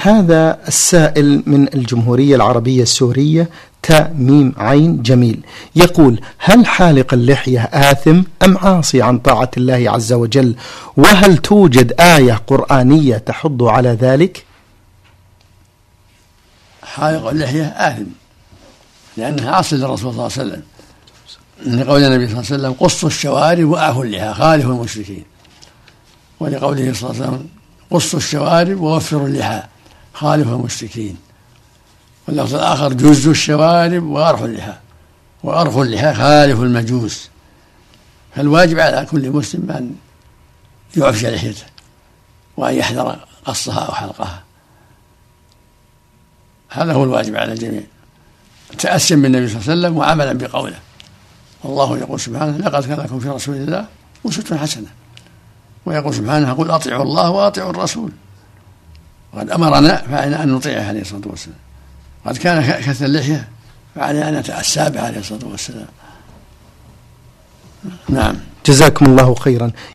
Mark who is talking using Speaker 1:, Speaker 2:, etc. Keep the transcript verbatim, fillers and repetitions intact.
Speaker 1: هذا السائل من الجمهورية العربية السورية تاء ميم عين جميل، يقول: هل حالق اللحية آثم أم عاصي عن طاعة الله عز وجل؟ وهل توجد آية قرآنية تحض على ذلك؟
Speaker 2: حالق اللحية آثم لأنها عاصي للرسول صلى الله عليه وسلم، لقول النبي صلى الله عليه وسلم: قصوا الشوارب وأعفوا اللحى خالفوا المشركين، ولقوله صلى الله عليه وسلم: قصوا الشوارب ووفروا اللحى خالفوا المشركين، واللفظ الآخر: جزوا الشوارب وأرخوا اللحى وأرخوا اللحى خالفوا المجوس. فالواجب على كل مسلم أن يعفي لحيته وأن يحذر قصها أو حلقها، هذا هو الواجب على الجميع، تأسيا بالنبي صلى الله عليه وسلم وعملا بقوله. والله يقول سبحانه: لقد كان لكم في رسول الله أسوة حسنة، ويقول سبحانه: قل أطيعوا الله وأطيعوا الرسول، وقد أمرنا فعلينا أن نطيعه عليه الصلاة والسلام، قد كان كث اللحية فعلينا أن نتأسى به عليه الصلاة والسلام. نعم،
Speaker 1: جزاكم الله خيرا.